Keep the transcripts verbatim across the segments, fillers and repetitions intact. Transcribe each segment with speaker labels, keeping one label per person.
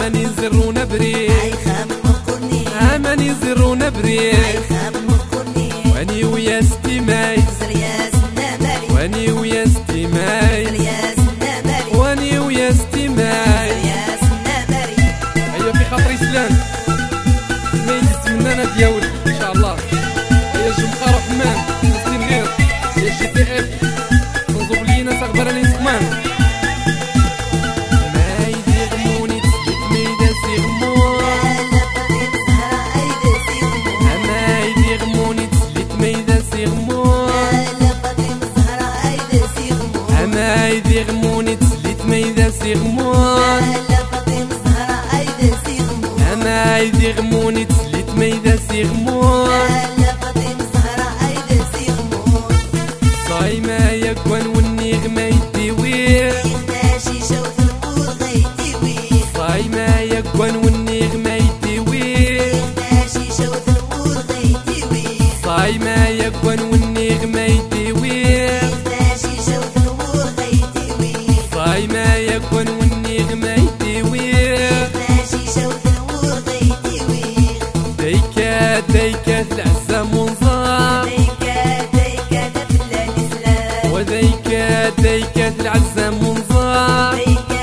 Speaker 1: اماني زرونا بري اماني زرونا بري واني ويا ستي ماي واني ويا ستي ماي واني ويا ستي ماي. ايوا في خاطري سلام ما يتمنى انا دياول ان شاء الله. هيا جمقار وحمان ستين غير يا جي تي اف نزوب لينا تقبر لي نسمان ما يدير موني تسلك ميدا سيغمون ما يدير موني تسلك ميدا سيغمون ما يدير موني تسلك ميدا سيغمون ما يدير موني تسلك ميدا سيغمون صايمة يا كوان والنغمة يديوير صايمة يا كوان والنغمة يديوير صايمة يا كوان والنغمة يديوير صايمة يا كوان والنغمة يديوير ديكا ديكا العزة منظر وديكا ديكا العزة منظر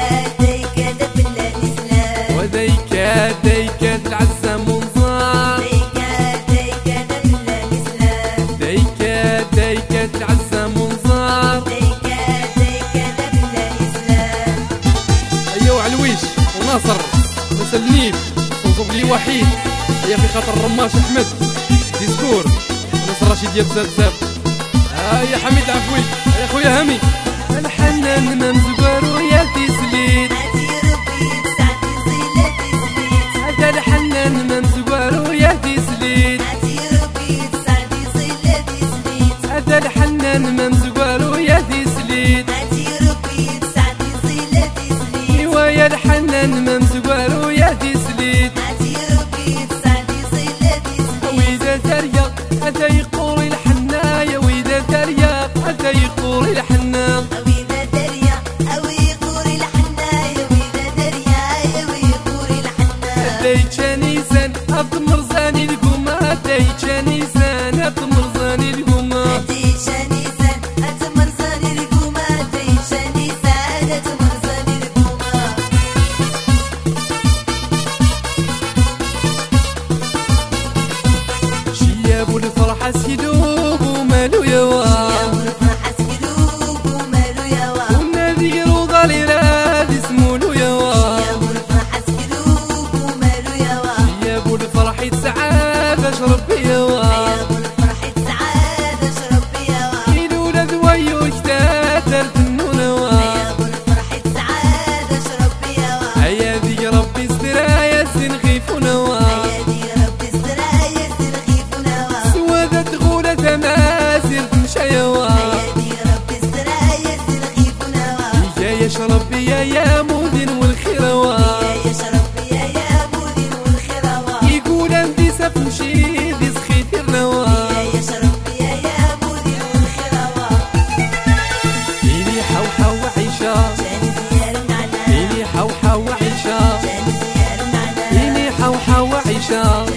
Speaker 1: وديكا ديكا العزة منظر ديكا ديكا العزة منظر. ايوا علويش وناصر وسلنيف ونصب لي وحيد. هيا في خاطر الرماش احمد ديسكور ونصر رشيد يا بزاف بزاف. هيا حميد العفوي يا خويا هامي الحنان ممزقار ويا تسليت هذا الحنان ممزقار ويا تسليت هذا الحنان ممزقار ويا تسليت ايوا يا الحنان ممزقار ويا تسليت وإذا تريق هذا يقول الحنايا وإذا تريق هذا يقول الحنا
Speaker 2: وإذا تريق أو يقول الحنايا وإذا تريق ويقول الحنا
Speaker 1: هديك نيسان هبط مرزاني القمة هديك نيسان هبط مرزاني القمة
Speaker 2: هديك نيسان هبط مرزاني القمة هديك نيسان هبط مرزاني القمة
Speaker 1: شياب الفرحة سيدوب ومالو يوا
Speaker 2: شياب الفرحة سيدوب ومالو يوا
Speaker 1: ونادي روضة ليراد اسمولو يوا
Speaker 2: شياب الفرحة سيدوب ومالو يوا
Speaker 1: شياب الفرحة سعادة شربي يوا
Speaker 2: شياب الفرحة سعادة شربي يوا
Speaker 1: كيلولا ذويو اجتاتر تنون يوا
Speaker 2: شياب الفرحة سعادة شربي يوا
Speaker 1: هيا ذي ربي استرايا سنخيفون يوا
Speaker 2: هيا ربي استرايا سنخيفون يوا
Speaker 1: سوادة تغولة تماسر تمشى يوا
Speaker 2: هيا ربي استرايا سنخيفون يوا
Speaker 1: يا يا شربي يا يا مودين والخير يوا
Speaker 2: يا شربي يا يا مودين والخير يوا
Speaker 1: يقول عندي سف مشي ذي سخيتر نوا
Speaker 2: يا شربي يا يا مودين والخير يوا
Speaker 1: إلي حو حو عيشة
Speaker 2: جاني زيار النعناع
Speaker 1: إلي حو حو عيشة
Speaker 2: جاني زيار النعناع
Speaker 1: إلي حو حو عيشة